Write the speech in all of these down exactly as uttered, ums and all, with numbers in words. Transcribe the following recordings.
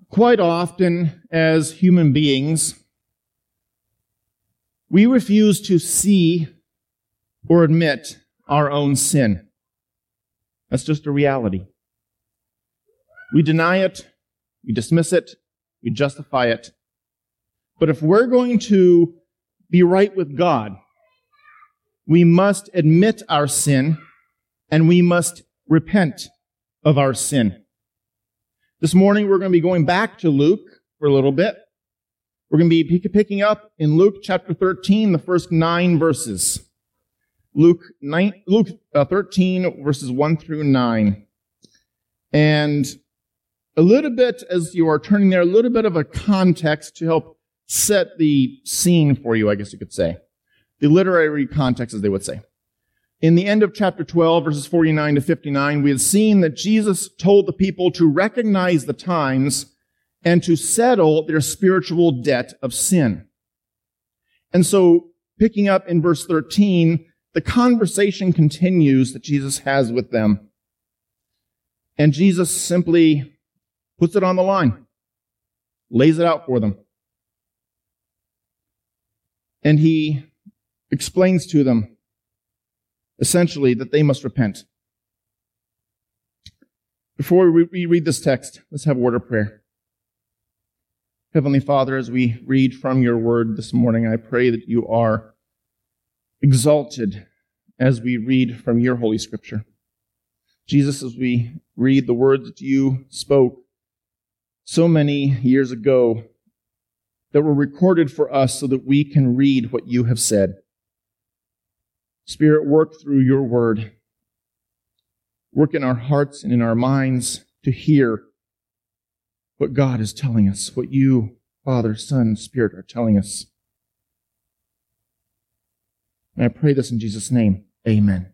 Quite often, as human beings, we refuse to see or admit our own sin. That's just a reality. We deny it, we dismiss it, we justify it. But if we're going to be right with God, we must admit our sin and we must repent of our sin. This morning we're going to be going back to Luke for a little bit. We're going to be picking up in Luke chapter thirteen, the first nine verses. Luke, nine, Luke uh, thirteen, verses one through nine. And a little bit, as you are turning there, a little bit of a context to help set the scene for you, I guess you could say. The literary context, as they would say. In the end of chapter twelve, verses forty-nine to fifty-nine, we had seen that Jesus told the people to recognize the times and to settle their spiritual debt of sin. And so, picking up in verse thirteen, the conversation continues that Jesus has with them. And Jesus simply puts it on the line, lays it out for them. And he explains to them, essentially, that they must repent. Before we read this text, let's have a word of prayer. Heavenly Father, as we read from your word this morning, I pray that you are exalted as we read from your Holy Scripture. Jesus, as we read the words that you spoke so many years ago that were recorded for us so that we can read what you have said. Spirit, work through your word. Work in our hearts and in our minds to hear what God is telling us, what you, Father, Son, and Spirit are telling us. And I pray this in Jesus' name. Amen.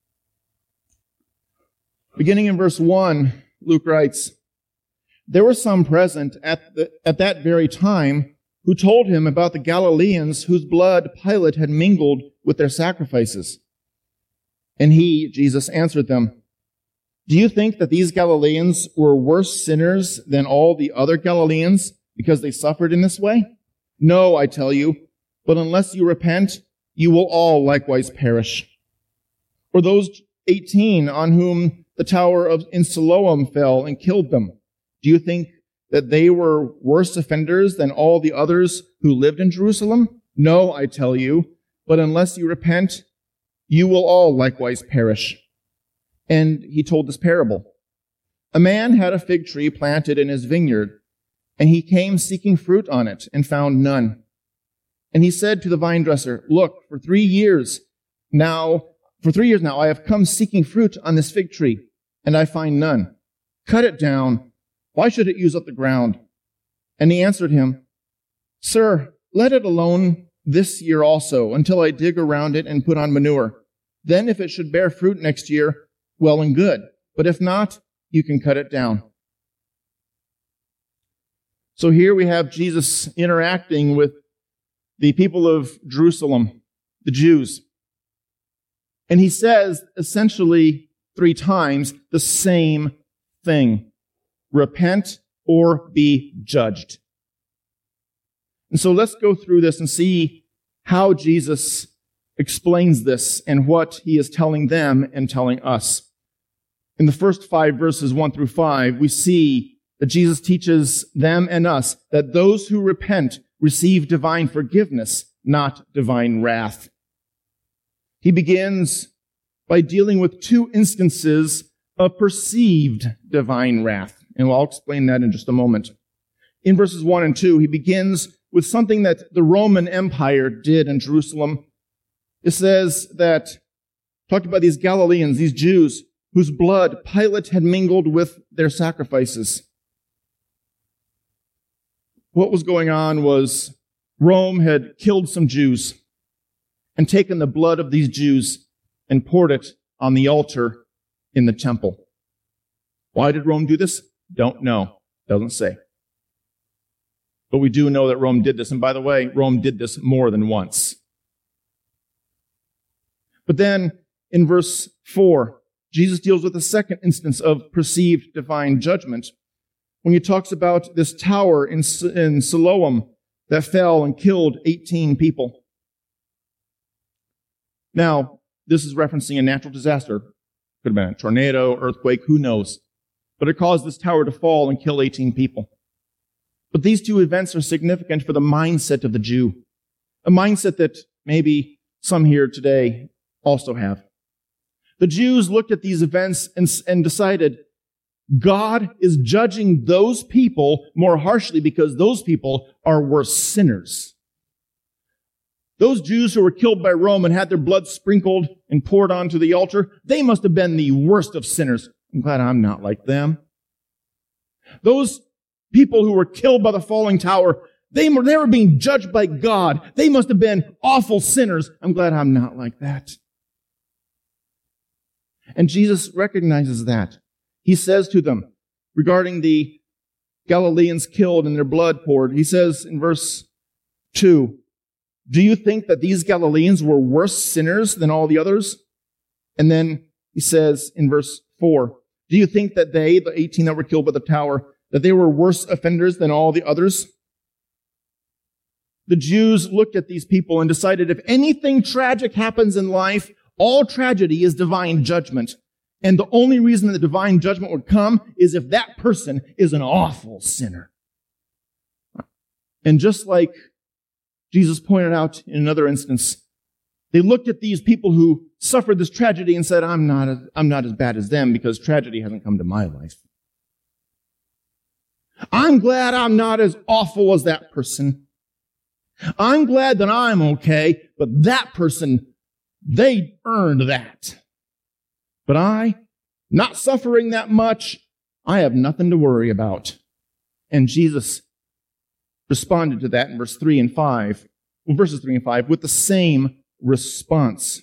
Beginning in verse one, Luke writes, "There were some present at, the, at that very time who told him about the Galileans whose blood Pilate had mingled with their sacrifices. And he, Jesus, answered them, 'Do you think that these Galileans were worse sinners than all the other Galileans because they suffered in this way? No, I tell you, but unless you repent, you will all likewise perish. Or those eighteen on whom the tower of in Siloam fell and killed them, do you think that they were worse offenders than all the others who lived in Jerusalem? No, I tell you, but unless you repent, you will all likewise perish.' And he told this parable. A man had a fig tree planted in his vineyard, and he came seeking fruit on it and found none. And he said to the vine dresser, 'Look, for three years now, for three years now, I have come seeking fruit on this fig tree, and I find none. Cut it down. Why should it use up the ground?' And he answered him, 'Sir, let it alone this year also, until I dig around it and put on manure. Then if it should bear fruit next year, well and good. But if not, you can cut it down.'" So here we have Jesus interacting with the people of Jerusalem, the Jews. And he says essentially three times the same thing. Repent or be judged. And so let's go through this and see how Jesus explains this and what he is telling them and telling us. In the first five verses, one through five, we see that Jesus teaches them and us that those who repent receive divine forgiveness, not divine wrath. He begins by dealing with two instances of perceived divine wrath. And I'll explain that in just a moment. In verses one and two, he begins with something that the Roman Empire did in Jerusalem. It says that, talking about these Galileans, these Jews, whose blood Pilate had mingled with their sacrifices. What was going on was Rome had killed some Jews and taken the blood of these Jews and poured it on the altar in the temple. Why did Rome do this? Don't know. Doesn't say. But we do know that Rome did this. And by the way, Rome did this more than once. But then in verse four, Jesus deals with a second instance of perceived divine judgment when he talks about this tower in, in Siloam that fell and killed eighteen people. Now, this is referencing a natural disaster. Could have been a tornado, earthquake, who knows? But it caused this tower to fall and kill eighteen people. But these two events are significant for the mindset of the Jew. A mindset that maybe some here today also have. The Jews looked at these events and, and decided God is judging those people more harshly because those people are worse sinners. Those Jews who were killed by Rome and had their blood sprinkled and poured onto the altar, they must have been the worst of sinners. I'm glad I'm not like them. Those people who were killed by the falling tower, they were, they were being judged by God. They must have been awful sinners. I'm glad I'm not like that. And Jesus recognizes that. He says to them, regarding the Galileans killed and their blood poured, he says in verse two, do you think that these Galileans were worse sinners than all the others? And then he says in verse four, do you think that they, the eighteen that were killed by the tower, that they were worse offenders than all the others? The Jews looked at these people and decided if anything tragic happens in life, all tragedy is divine judgment. And the only reason that divine judgment would come is if that person is an awful sinner. And just like Jesus pointed out in another instance, they looked at these people who suffered this tragedy and said, I'm not, as, I'm not as bad as them because tragedy hasn't come to my life. I'm glad I'm not as awful as that person. I'm glad that I'm okay, but that person, they earned that. But I, not suffering that much, I have nothing to worry about. And Jesus responded to that in verse three and five, well, verses three and five, with the same response.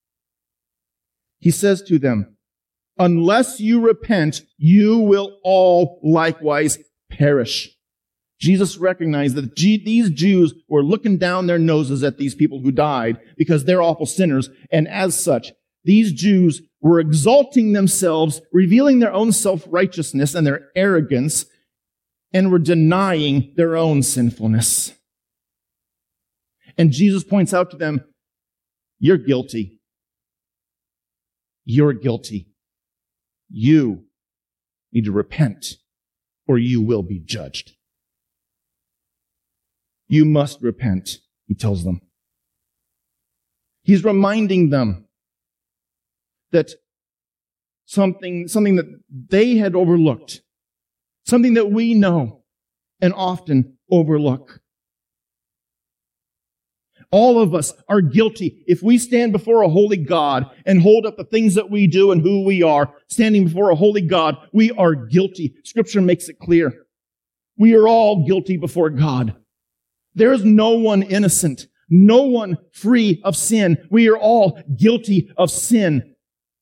He says to them, unless you repent, you will all likewise perish. Jesus recognized that these Jews were looking down their noses at these people who died because they're awful sinners, and as such, these Jews were exalting themselves, revealing their own self-righteousness and their arrogance, and were denying their own sinfulness. And Jesus points out to them, you're guilty. You're guilty. You need to repent, or you will be judged. You must repent, he tells them. He's reminding them that something, something that they had overlooked, something that we know and often overlook. All of us are guilty. If we stand before a holy God and hold up the things that we do and who we are, standing before a holy God, we are guilty. Scripture makes it clear. We are all guilty before God. There is no one innocent, no one free of sin. We are all guilty of sin.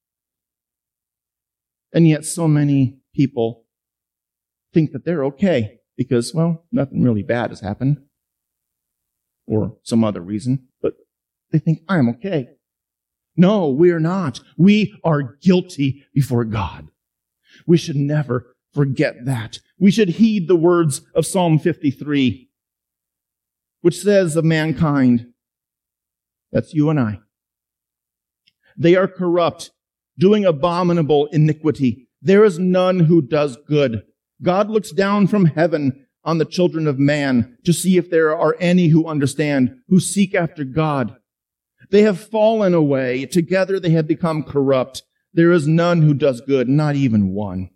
And yet so many people think that they're okay because, well, nothing really bad has happened or some other reason, but they think, I'm okay. No, we are not. We are guilty before God. We should never forget that. We should heed the words of Psalm fifty-three, which says of mankind, that's you and I, they are corrupt, doing abominable iniquity. There is none who does good. God looks down from heaven on the children of man to see if there are any who understand, who seek after God. They have fallen away. Together they have become corrupt. There is none who does good, not even one.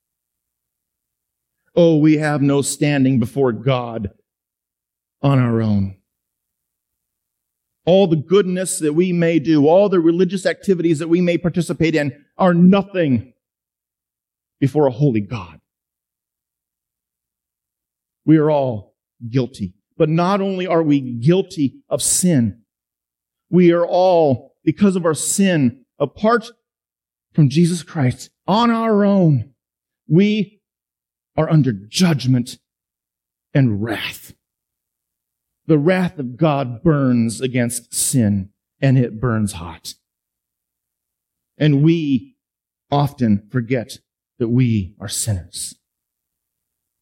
Oh, we have no standing before God on our own. All the goodness that we may do, all the religious activities that we may participate in are nothing before a holy God. We are all guilty. But not only are we guilty of sin, we are all, because of our sin, apart from Jesus Christ, on our own, we are under judgment and wrath. The wrath of God burns against sin, and it burns hot. And we often forget that we are sinners.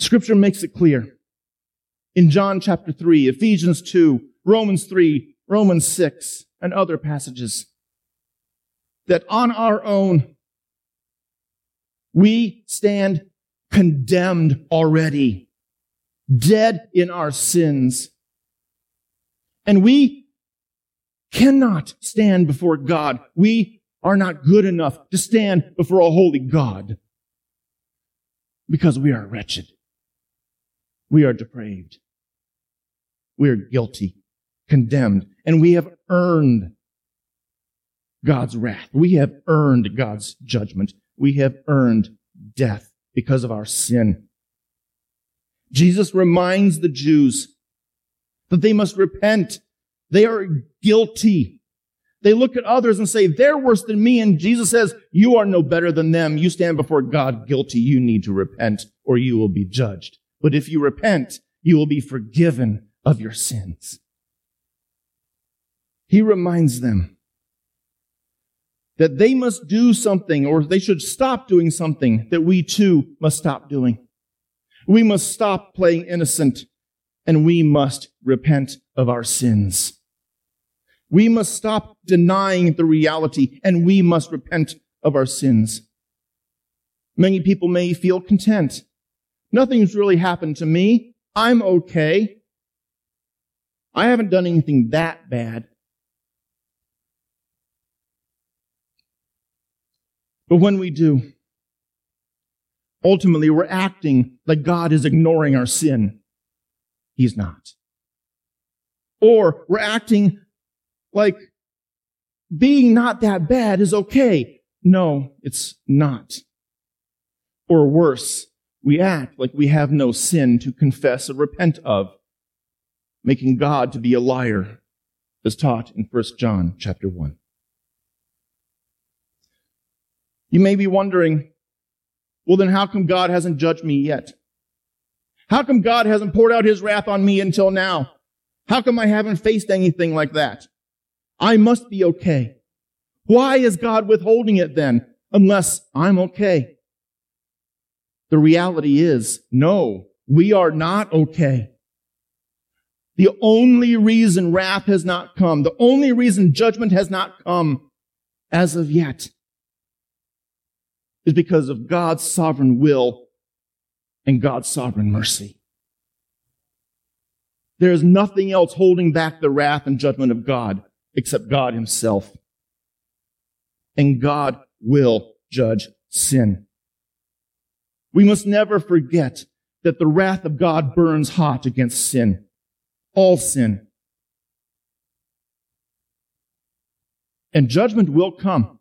Scripture makes it clear. In John chapter three, Ephesians two, Romans three, Romans six, and other passages, that on our own, we stand condemned already, dead in our sins. And we cannot stand before God. We are not good enough to stand before a holy God because we are wretched. We are depraved. We are guilty, condemned, and we have earned God's wrath. We have earned God's judgment. We have earned death because of our sin. Jesus reminds the Jews that they must repent. They are guilty. They look at others and say, they're worse than me. And Jesus says, you are no better than them. You stand before God guilty. You need to repent or you will be judged. But if you repent, you will be forgiven of your sins. He reminds them that they must do something, or they should stop doing something that we too must stop doing. We must stop playing innocent, and we must repent of our sins. We must stop denying the reality, and we must repent of our sins. Many people may feel content. Nothing's really happened to me. I'm okay. I haven't done anything that bad. But when we do, ultimately we're acting like God is ignoring our sin. He's not. Or we're acting like being not that bad is okay. No, it's not. Or worse, we act like we have no sin to confess or repent of, making God to be a liar, as taught in First John chapter one. You may be wondering, well, then how come God hasn't judged me yet? How come God hasn't poured out his wrath on me until now? How come I haven't faced anything like that? I must be okay. Why is God withholding it then, unless I'm okay? The reality is, no, we are not okay. The only reason wrath has not come, the only reason judgment has not come as of yet, is because of God's sovereign will and God's sovereign mercy. There is nothing else holding back the wrath and judgment of God except God himself. And God will judge sin. We must never forget that the wrath of God burns hot against sin. All sin. And judgment will come.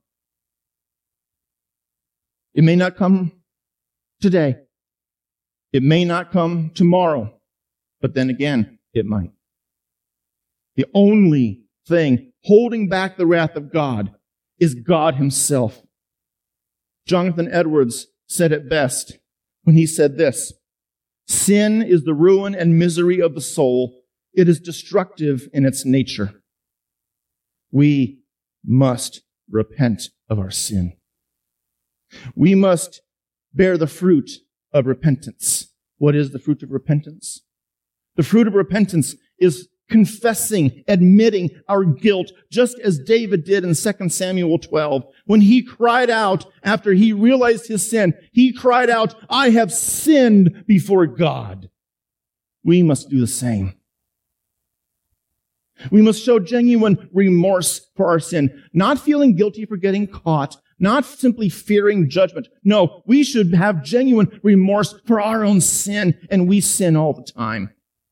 It may not come today. It may not come tomorrow. But then again, it might. The only thing holding back the wrath of God is God himself. Jonathan Edwards said it best when he said this: sin is the ruin and misery of the soul. It is destructive in its nature. We must repent of our sin. We must bear the fruit of repentance. What is the fruit of repentance? The fruit of repentance is confessing, admitting our guilt, just as David did in Second Samuel twelve. When he cried out after he realized his sin, he cried out, I have sinned before God. We must do the same. We must show genuine remorse for our sin, not feeling guilty for getting caught, not simply fearing judgment. No, we should have genuine remorse for our own sin, and we sin all the time.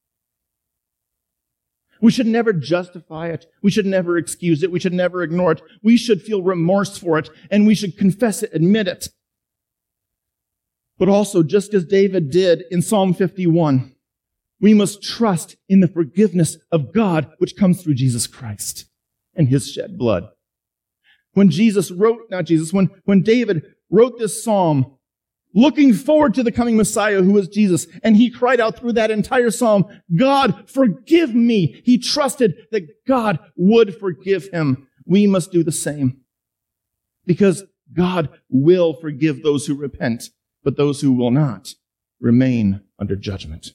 We should never justify it. We should never excuse it. We should never ignore it. We should feel remorse for it, and we should confess it, admit it. But also, just as David did in Psalm fifty-one, we must trust in the forgiveness of God, which comes through Jesus Christ and his shed blood. When Jesus wrote, not Jesus, when, when David wrote this psalm, looking forward to the coming Messiah who is Jesus, and he cried out through that entire psalm, God, forgive me. He trusted that God would forgive him. We must do the same. Because God will forgive those who repent, but those who will not remain under judgment.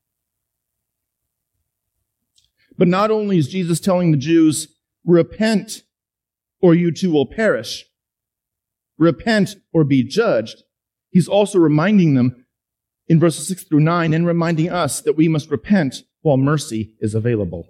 But not only is Jesus telling the Jews, repent or you too will perish. Repent or be judged. He's also reminding them in verses six through nine and reminding us that we must repent while mercy is available.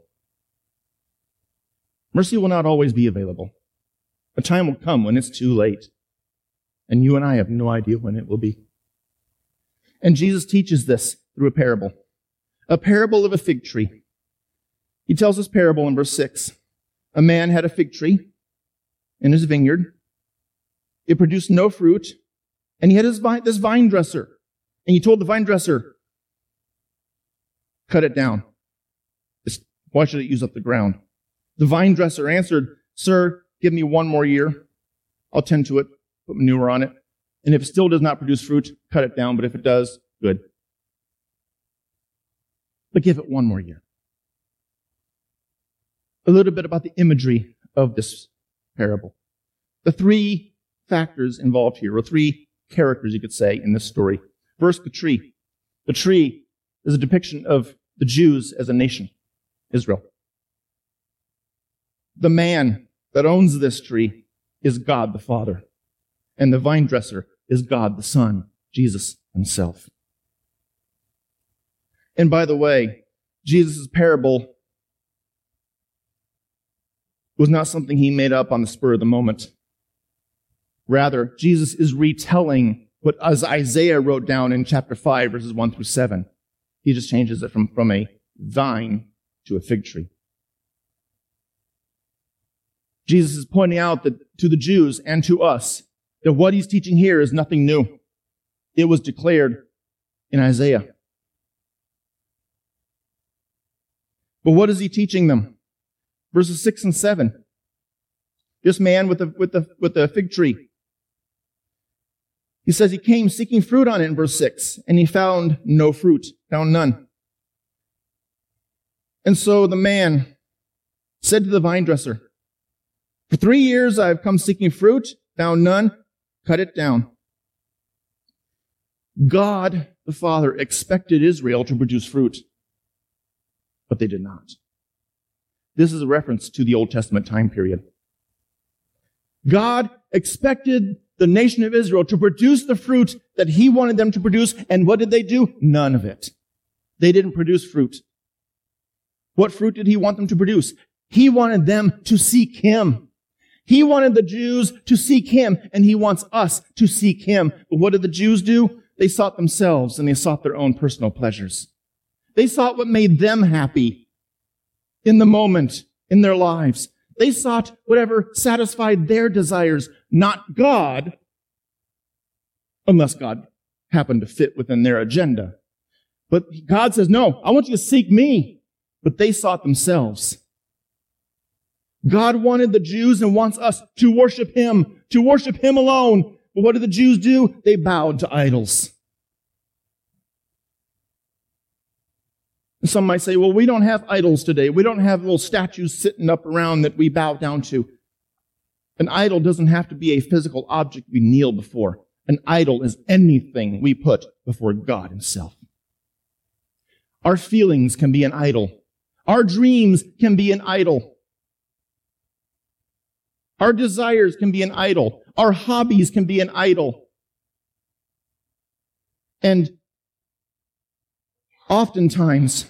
Mercy will not always be available. A time will come when it's too late. And you and I have no idea when it will be. And Jesus teaches this through a parable. A parable of a fig tree. He tells this parable in verse six. A man had a fig tree in his vineyard. It produced no fruit. And he had his vine, this vine dresser. And he told the vine dresser, cut it down. It's, why should it use up the ground? The vine dresser answered, sir, give me one more year. I'll tend to it, put manure on it. And if it still does not produce fruit, cut it down. But if it does, good. But give it one more year. A little bit about the imagery of this parable. The three factors involved here, or three characters, you could say, in this story. First, the tree. The tree is a depiction of the Jews as a nation, Israel. The man that owns this tree is God the Father. And the vine dresser is God the Son, Jesus himself. And by the way, Jesus' parable was not something he made up on the spur of the moment. Rather, Jesus is retelling what as Isaiah wrote down in chapter five, verses one through seven. He just changes it from, from a vine to a fig tree. Jesus is pointing out that to the Jews and to us that what he's teaching here is nothing new. It was declared in Isaiah. But what is he teaching them? Verses six and seven. This man with the, with the, with the fig tree. He says he came seeking fruit on it in verse six, and he found no fruit, found none. And so the man said to the vine dresser, for three years I have come seeking fruit, found none, cut it down. God, the Father, expected Israel to produce fruit, but they did not. This is a reference to the Old Testament time period. God expected the nation of Israel to produce the fruit that he wanted them to produce, and what did they do? None of it. They didn't produce fruit. What fruit did he want them to produce? He wanted them to seek him. He wanted the Jews to seek him, and he wants us to seek him. But what did the Jews do? They sought themselves, and they sought their own personal pleasures. They sought what made them happy in the moment, in their lives. They sought whatever satisfied their desires, not God, unless God happened to fit within their agenda. But God says, no, I want you to seek me. But they sought themselves. God wanted the Jews and wants us to worship him, to worship him alone. But what did the Jews do? They bowed to idols. And some might say, well, we don't have idols today. We don't have little statues sitting up around that we bow down to. An idol doesn't have to be a physical object we kneel before. An idol is anything we put before God himself. Our feelings can be an idol. Our dreams can be an idol. Our desires can be an idol. Our hobbies can be an idol. And oftentimes,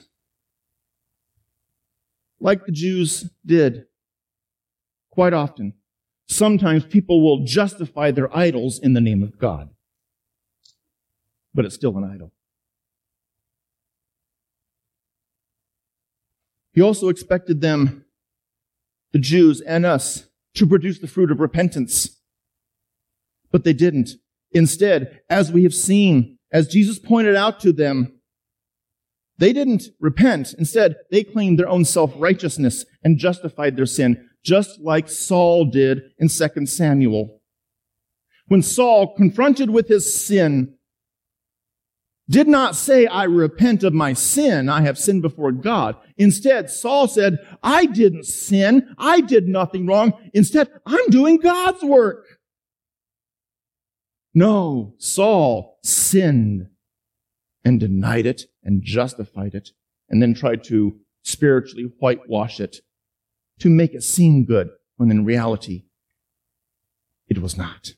like the Jews did, quite often, sometimes people will justify their idols in the name of God. But it's still an idol. He also expected them, the Jews and us, to produce the fruit of repentance. But they didn't. Instead, as we have seen, as Jesus pointed out to them, they didn't repent. Instead, they claimed their own self-righteousness and justified their sin, just like Saul did in Second Samuel. When Saul, confronted with his sin, did not say, I repent of my sin, I have sinned before God. Instead, Saul said, I didn't sin, I did nothing wrong. Instead, I'm doing God's work. No, Saul sinned. and denied it and justified it and then tried to spiritually whitewash it to make it seem good when in reality it was not.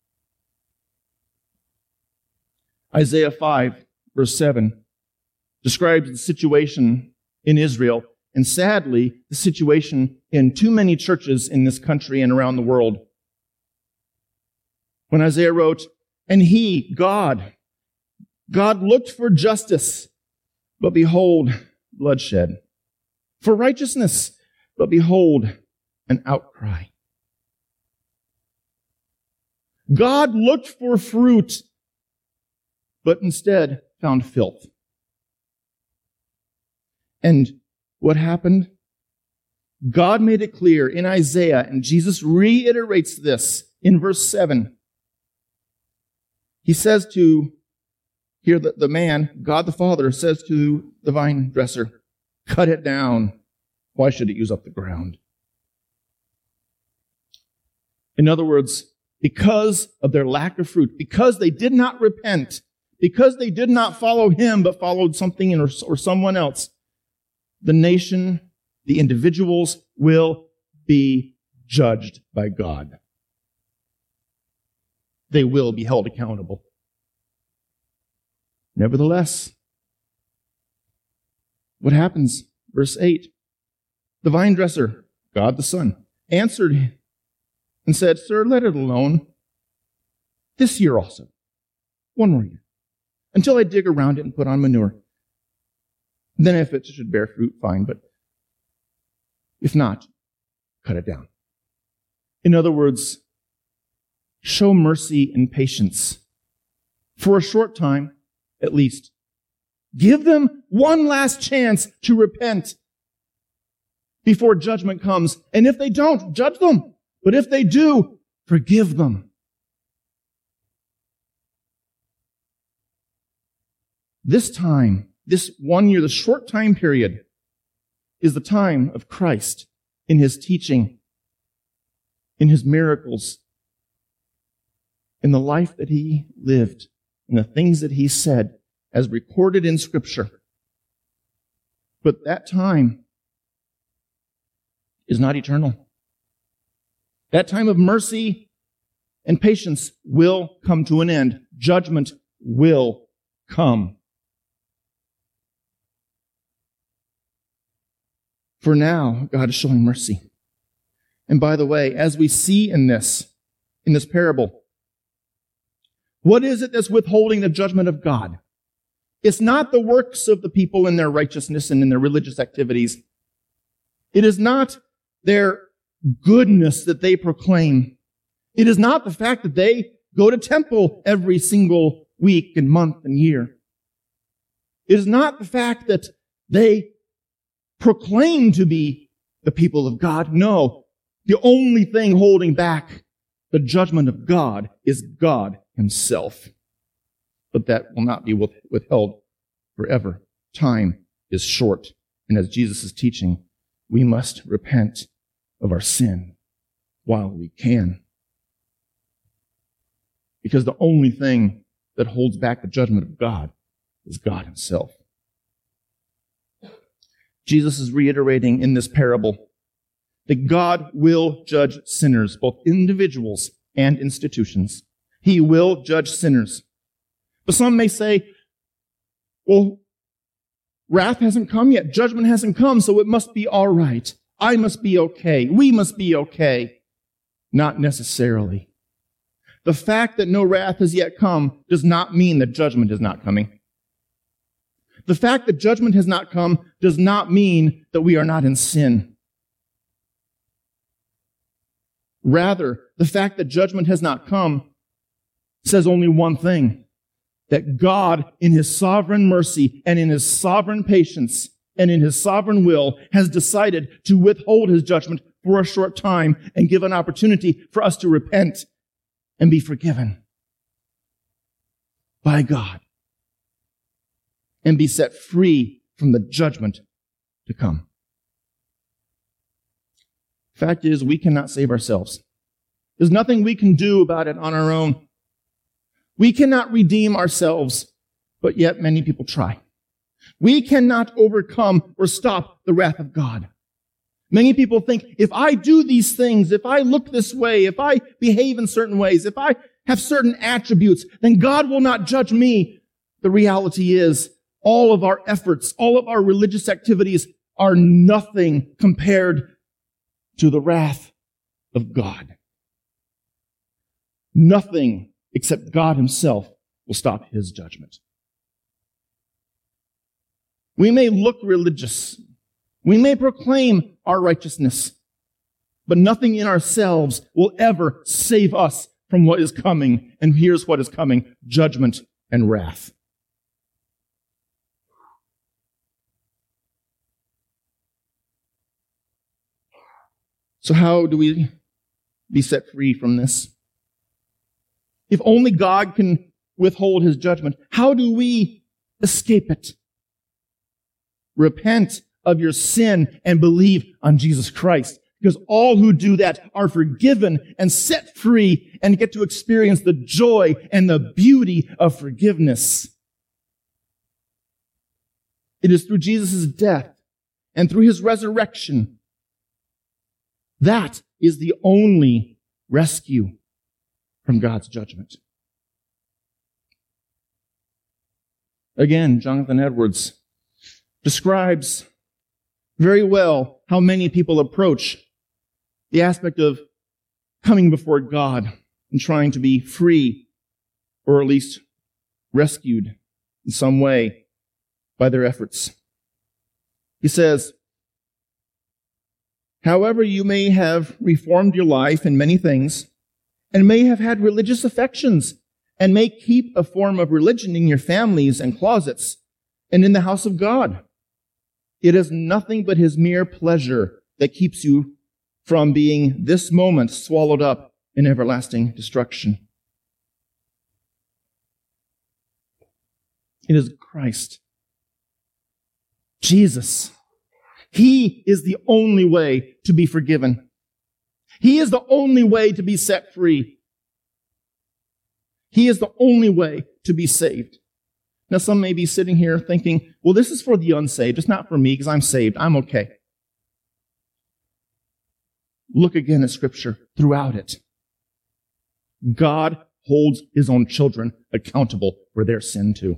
Isaiah five, verse seven, describes the situation in Israel, and sadly, the situation in too many churches in this country and around the world. When Isaiah wrote, "And he, God, God looked for justice, but behold, bloodshed. For righteousness, but behold, an outcry." God looked for fruit, but instead found filth. And what happened? God made it clear in Isaiah, and Jesus reiterates this in verse seven. He says to, here the, the man, God the Father, says to the vine dresser, "Cut it down. Why should it use up the ground?" In other words, because of their lack of fruit, because they did not repent, because they did not follow him but followed something or, or someone else, the nation, the individuals will be judged by God. They will be held accountable. Nevertheless, what happens? Verse eight, the vine dresser, God the Son, answered and said, "Sir, let it alone this year also, one more year, until I dig around it and put on manure. Then if it should bear fruit, fine, but if not, cut it down." In other words, show mercy and patience for a short time, at least. Give them one last chance to repent before judgment comes. And if they don't, judge them. But if they do, forgive them. This time, this one year, the short time period, is the time of Christ in his teaching, in his miracles, in the life that he lived, in the things that he said, as recorded in Scripture. But that time is not eternal. That time of mercy and patience will come to an end. Judgment will come. For now, God is showing mercy. And by the way, as we see in this, in this parable, what is it that's withholding the judgment of God? It's not the works of the people in their righteousness and in their religious activities. It is not their goodness that they proclaim. It is not the fact that they go to temple every single week and month and year. It is not the fact that they proclaim to be the people of God. No, the only thing holding back the judgment of God is God himself. But that will not be withheld forever. Time is short. And as Jesus is teaching, we must repent of our sin while we can. Because the only thing that holds back the judgment of God is God himself. Jesus is reiterating in this parable that God will judge sinners, both individuals and institutions. He will judge sinners. But some may say, well, wrath hasn't come yet. Judgment hasn't come, so it must be all right. I must be okay. We must be okay. Not necessarily. The fact that no wrath has yet come does not mean that judgment is not coming. The fact that judgment has not come does not mean that we are not in sin. Rather, the fact that judgment has not come says only one thing, that God, in his sovereign mercy and in his sovereign patience and in his sovereign will, has decided to withhold his judgment for a short time and give an opportunity for us to repent and be forgiven by God and be set free from the judgment to come. Fact is, we cannot save ourselves. There's nothing we can do about it on our own. We cannot redeem ourselves, but yet many people try. We cannot overcome or stop the wrath of God. Many people think, if I do these things, if I look this way, if I behave in certain ways, if I have certain attributes, then God will not judge me. The reality is, all of our efforts, all of our religious activities are nothing compared to the wrath of God. Nothing except God himself will stop his judgment. We may look religious. We may proclaim our righteousness, but nothing in ourselves will ever save us from what is coming. And here's what is coming: judgment and wrath. So how do we be set free from this? If only God can withhold his judgment, how do we escape it? Repent of your sin and believe on Jesus Christ, because all who do that are forgiven and set free and get to experience the joy and the beauty of forgiveness. It is through Jesus' death and through his resurrection. That is the only rescue from God's judgment. Again, Jonathan Edwards describes very well how many people approach the aspect of coming before God and trying to be free, or at least rescued in some way by their efforts. He says, however, you may have reformed your life in many things, and may have had religious affections, and may keep a form of religion in your families and closets, and in the house of God. It is nothing but his mere pleasure that keeps you from being this moment swallowed up in everlasting destruction. It is Christ, Jesus. He is the only way to be forgiven. He is the only way to be set free. He is the only way to be saved. Now, some may be sitting here thinking, well, this is for the unsaved. It's not for me because I'm saved. I'm okay. Look again at Scripture throughout it. God holds his own children accountable for their sin too.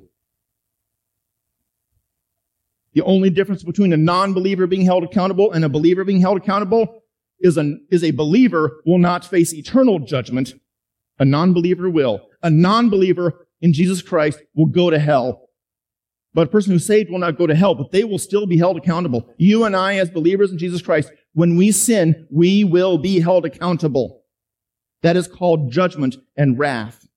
The only difference between a non-believer being held accountable and a believer being held accountable is a, is a believer will not face eternal judgment. A non-believer will. A non-believer in Jesus Christ will go to hell. But a person who's saved will not go to hell, but they will still be held accountable. You and I, as believers in Jesus Christ, when we sin, we will be held accountable. That is called judgment and wrath.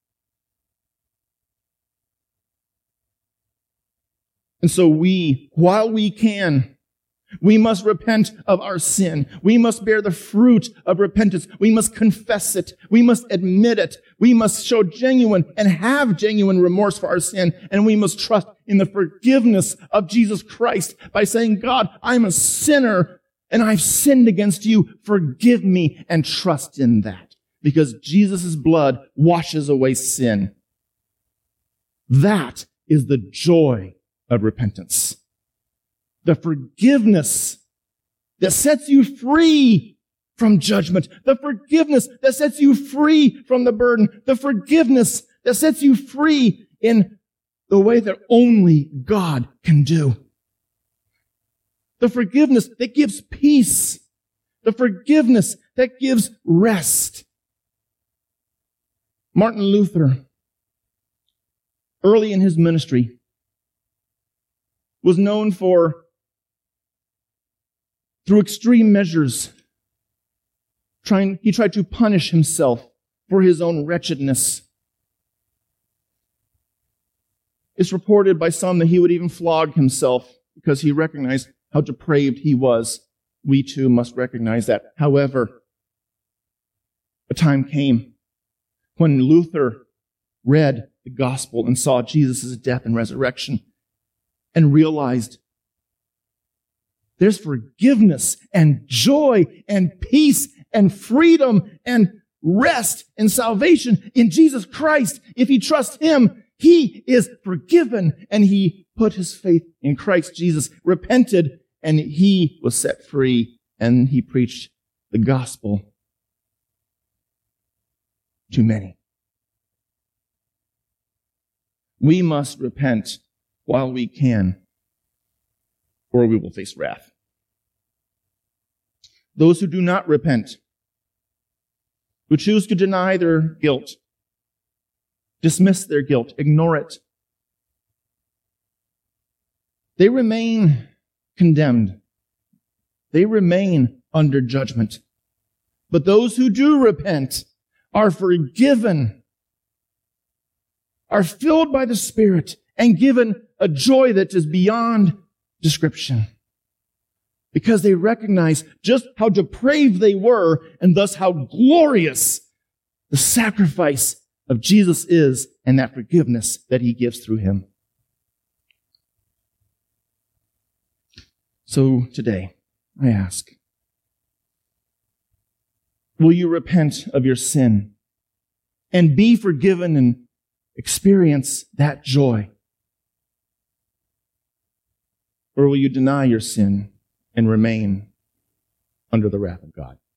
And so we, while we can, we must repent of our sin. We must bear the fruit of repentance. We must confess it. We must admit it. We must show genuine and have genuine remorse for our sin. And we must trust in the forgiveness of Jesus Christ by saying, God, I'm a sinner and I've sinned against you. Forgive me, and trust in that, because Jesus' blood washes away sin. That is the joy of repentance. The forgiveness that sets you free from judgment. The forgiveness that sets you free from the burden. The forgiveness that sets you free in the way that only God can do. The forgiveness that gives peace. The forgiveness that gives rest. Martin Luther, early in his ministry, was known for, through extreme measures, trying, he tried to punish himself for his own wretchedness. It's reported by some that he would even flog himself because he recognized how depraved he was. We too must recognize that. However, a time came when Luther read the gospel and saw Jesus' death and resurrection and realized there's forgiveness and joy and peace and freedom and rest and salvation in Jesus Christ. If he trusts him, He is forgiven, and he put his faith in Christ Jesus, repented, and he was set free, and he preached the gospel to many. We must repent while we can, or we will face wrath. Those who do not repent, who choose to deny their guilt, dismiss their guilt, ignore it, they remain condemned. They remain under judgment. But those who do repent are forgiven, are filled by the Spirit, and given a joy that is beyond description. Because they recognize just how depraved they were, and thus how glorious the sacrifice of Jesus is, and that forgiveness that he gives through him. So today, I ask, will you repent of your sin and be forgiven and experience that joy? Or will you deny your sin and remain under the wrath of God?